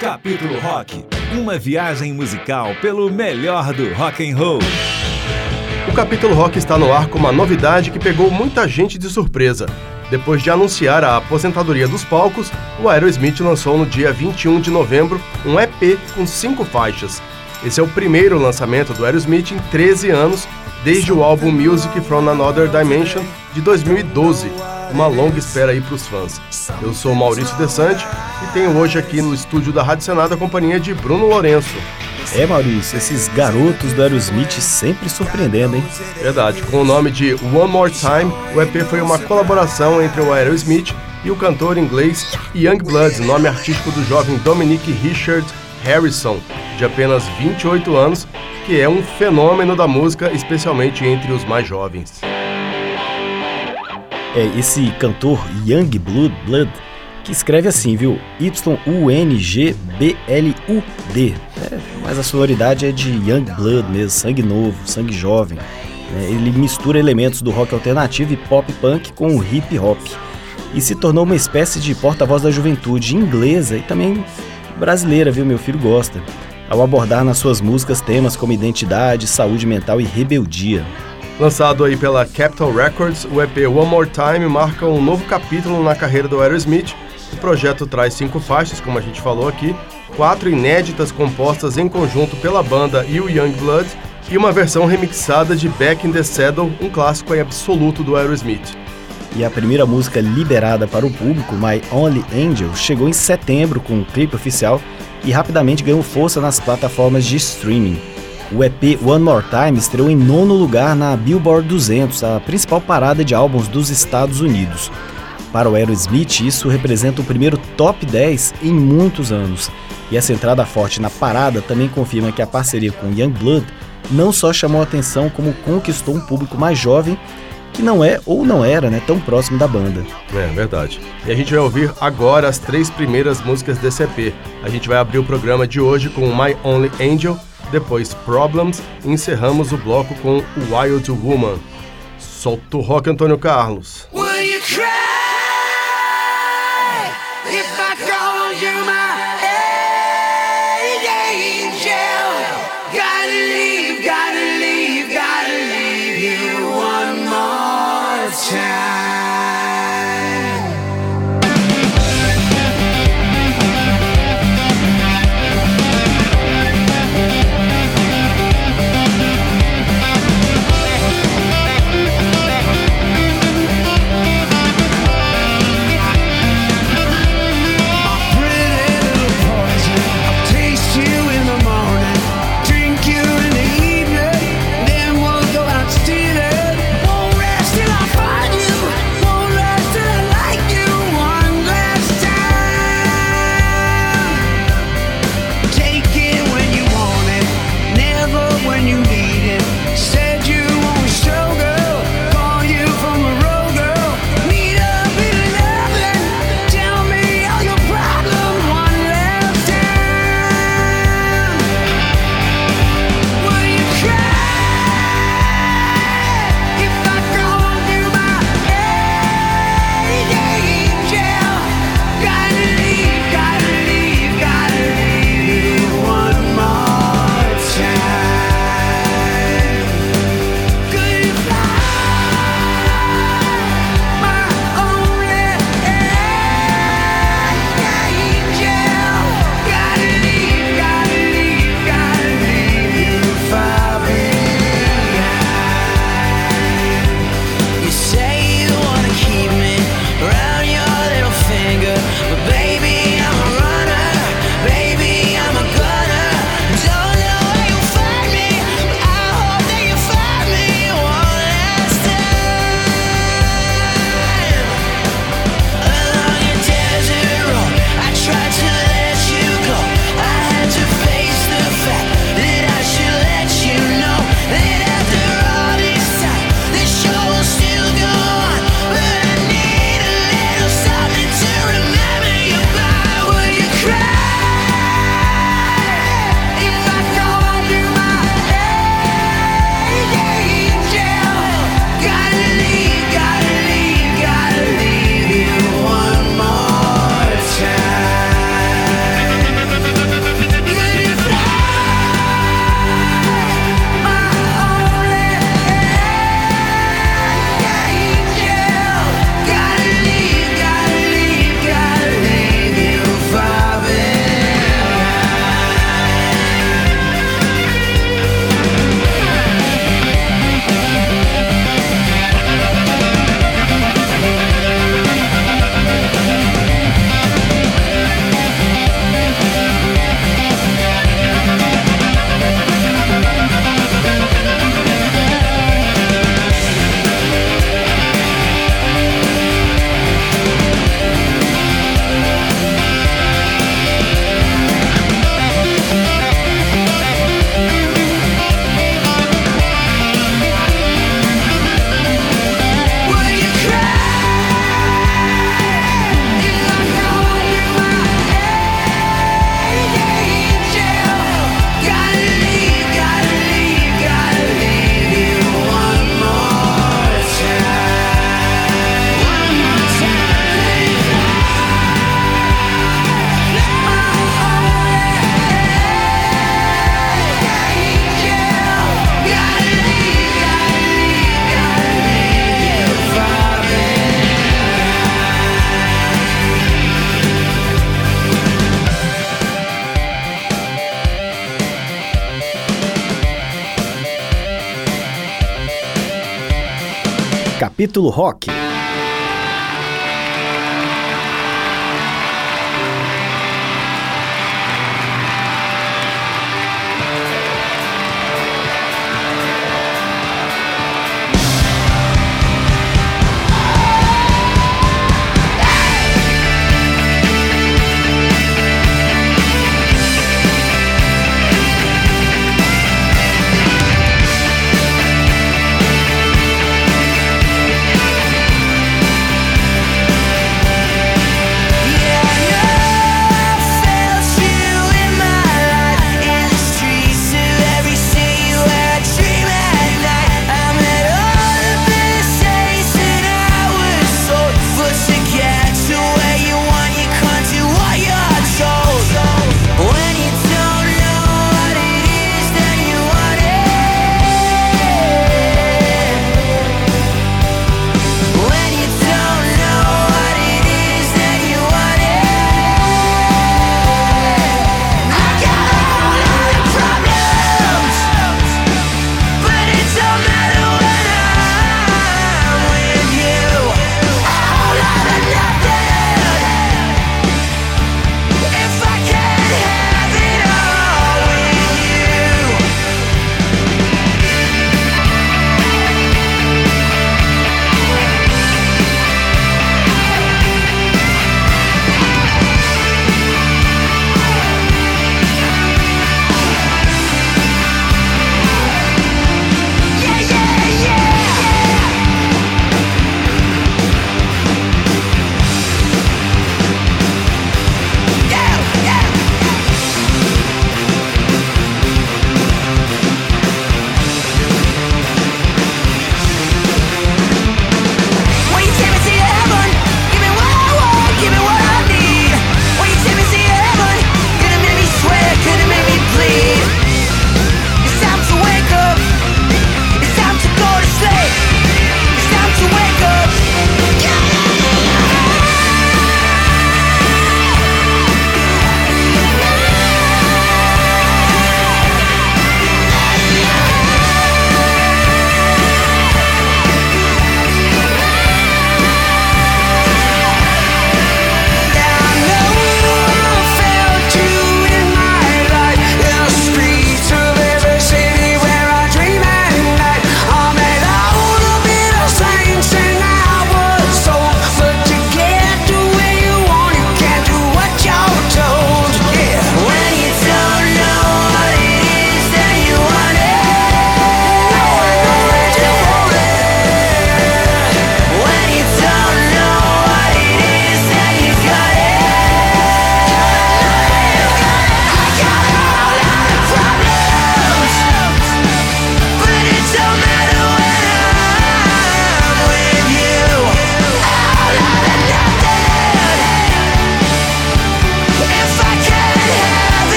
Capítulo Rock, uma viagem musical pelo melhor do rock and roll. O Capítulo Rock está no ar com uma novidade que pegou muita gente de surpresa. Depois de anunciar a aposentadoria dos palcos, o Aerosmith lançou no dia 21 de novembro um EP com 5 faixas. Esse é o primeiro lançamento do Aerosmith em 13 anos, desde o álbum Music from Another Dimension de 2012. Uma longa espera aí para os fãs. Eu sou Maurício Desante e tenho hoje aqui no estúdio da Rádio Senado a companhia de Bruno Lourenço. Maurício, esses garotos do Aerosmith sempre surpreendendo, hein? Verdade, com o nome de One More Time, o EP foi uma colaboração entre o Aerosmith e o cantor inglês Yungblud, nome artístico do jovem Dominic Richard Harrison, de apenas 28 anos, que é um fenômeno da música, especialmente entre os mais jovens. Esse cantor Yungblud, que escreve assim, viu? Yungblud. Mas a sonoridade é de Yungblud mesmo, sangue novo, sangue jovem. Ele mistura elementos do rock alternativo e pop punk com o hip hop. E se tornou uma espécie de porta-voz da juventude inglesa e também brasileira, viu? Meu filho gosta. Ao abordar nas suas músicas temas como identidade, saúde mental e rebeldia. Lançado aí pela Capitol Records, o EP One More Time marca um novo capítulo na carreira do Aerosmith. O projeto traz 5 faixas, como a gente falou aqui, 4 inéditas compostas em conjunto pela banda e o Yungblud, e uma versão remixada de Back in the Saddle, um clássico absoluto do Aerosmith. E a primeira música liberada para o público, My Only Angel, chegou em setembro com um clipe oficial e rapidamente ganhou força nas plataformas de streaming. O EP One More Time estreou em 9º lugar na Billboard 200, a principal parada de álbuns dos Estados Unidos. Para o Aerosmith, isso representa o primeiro top 10 em muitos anos. E essa entrada forte na parada também confirma que a parceria com Yungblud não só chamou a atenção, como conquistou um público mais jovem, que não é ou não era tão próximo da banda. É verdade. E a gente vai ouvir agora as 3 primeiras músicas desse EP. A gente vai abrir o programa de hoje com My Only Angel, depois Problems e encerramos o bloco com Wild Woman. Solta o rock, Antônio Carlos. Pretty Capítulo Rock.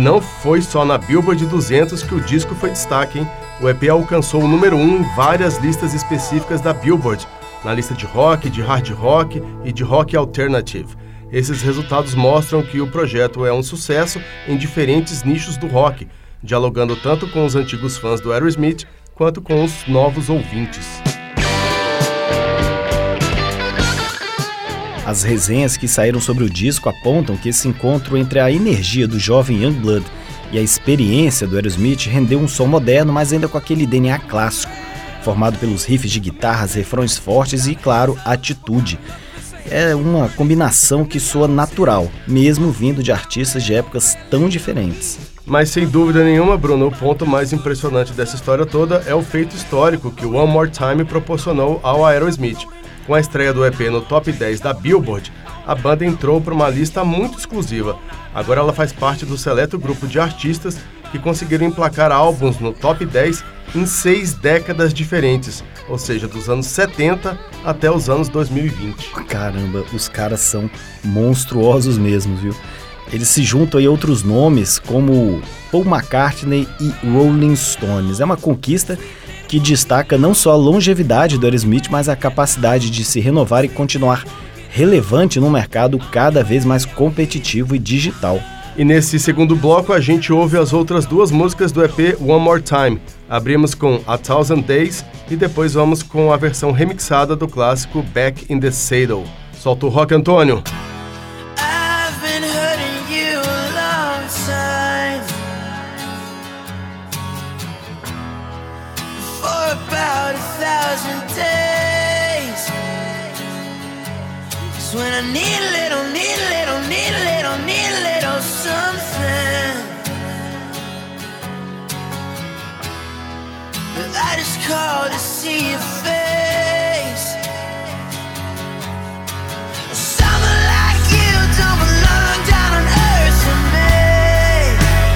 não foi só na Billboard 200 que o disco foi destaque, hein? O EP alcançou o número 1 em várias listas específicas da Billboard, na lista de rock, de hard rock e de rock alternative. Esses resultados mostram que o projeto é um sucesso em diferentes nichos do rock, dialogando tanto com os antigos fãs do Aerosmith quanto com os novos ouvintes. As resenhas que saíram sobre o disco apontam que esse encontro entre a energia do jovem Youngblood e a experiência do Aerosmith rendeu um som moderno, mas ainda com aquele DNA clássico, formado pelos riffs de guitarras, refrões fortes e, claro, atitude. É uma combinação que soa natural, mesmo vindo de artistas de épocas tão diferentes. Mas sem dúvida nenhuma, Bruno, o ponto mais impressionante dessa história toda é o feito histórico que o One More Time proporcionou ao Aerosmith. Com a estreia do EP no Top 10 da Billboard, a banda entrou para uma lista muito exclusiva. Agora ela faz parte do seleto grupo de artistas que conseguiram emplacar álbuns no Top 10 em 6 décadas diferentes, ou seja, dos anos 70 até os anos 2020. Caramba, os caras são monstruosos mesmo, viu? Eles se juntam a outros nomes como Paul McCartney e Rolling Stones. É uma conquista que destaca não só a longevidade do Aerosmith, mas a capacidade de se renovar e continuar relevante num mercado cada vez mais competitivo e digital. E nesse segundo bloco a gente ouve as outras duas músicas do EP One More Time. Abrimos com A Thousand Days e depois vamos com a versão remixada do clássico Back in the Saddle. Solta o rock, Antônio! When I need a little something that I just call to see your face. Someone like you don't belong down on earth to me.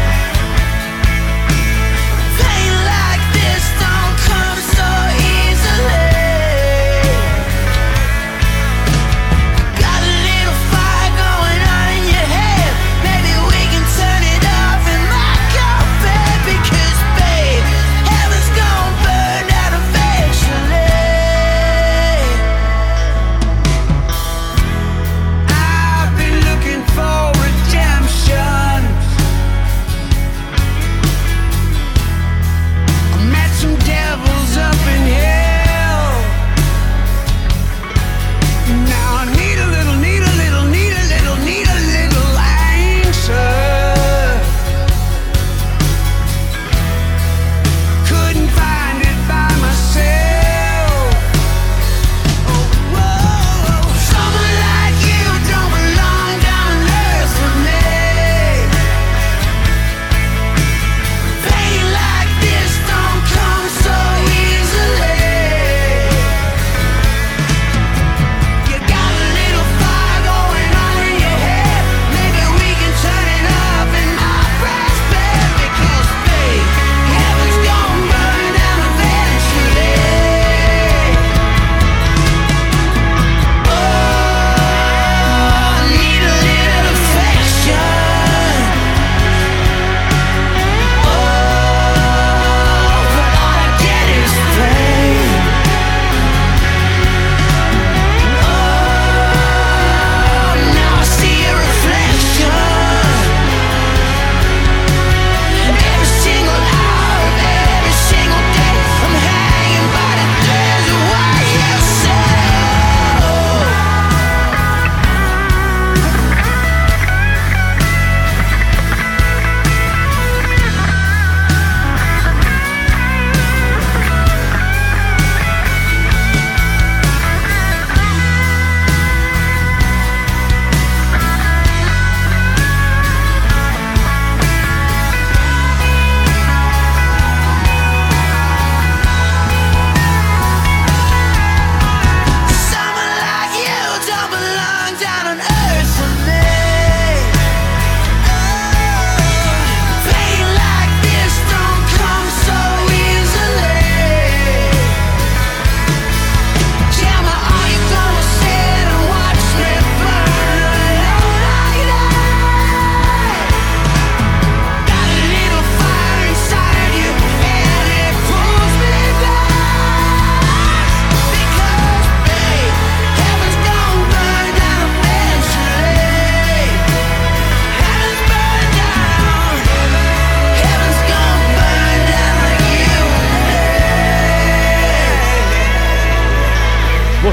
Pain like this don't come so easily. Because babe, heaven's gonna burn out eventually.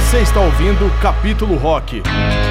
Você está ouvindo Capítulo Rock.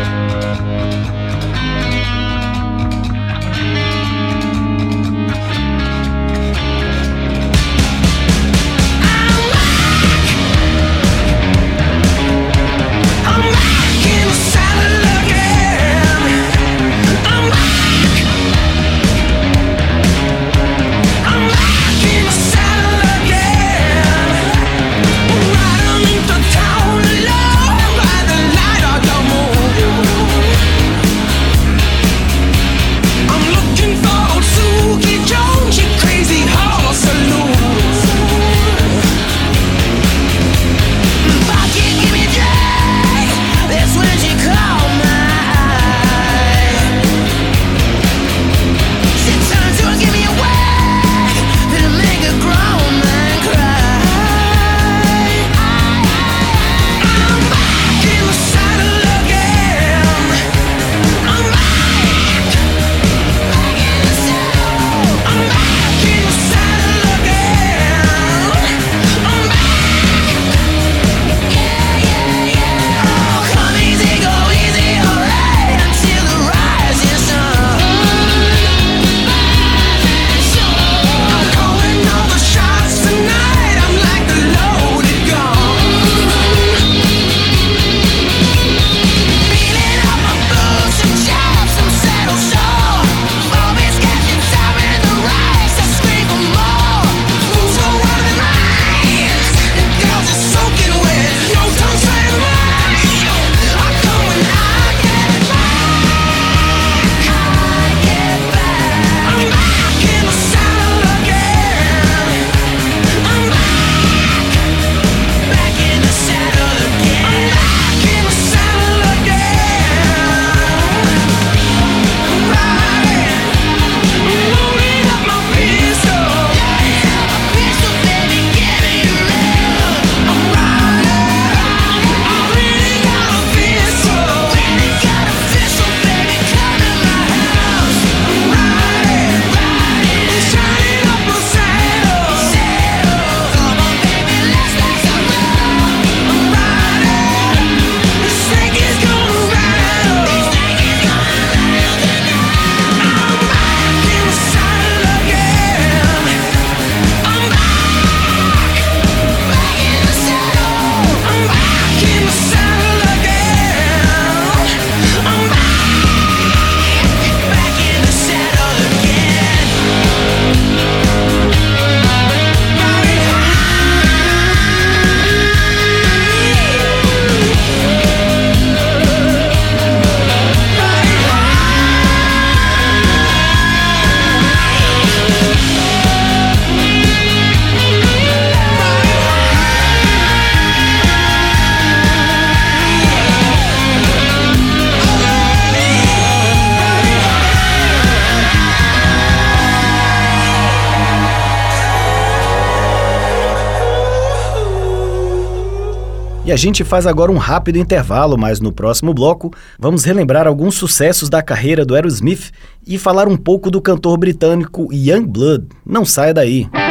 E a gente faz agora um rápido intervalo, mas no próximo bloco vamos relembrar alguns sucessos da carreira do Aerosmith e falar um pouco do cantor britânico Yungblud. Não saia daí!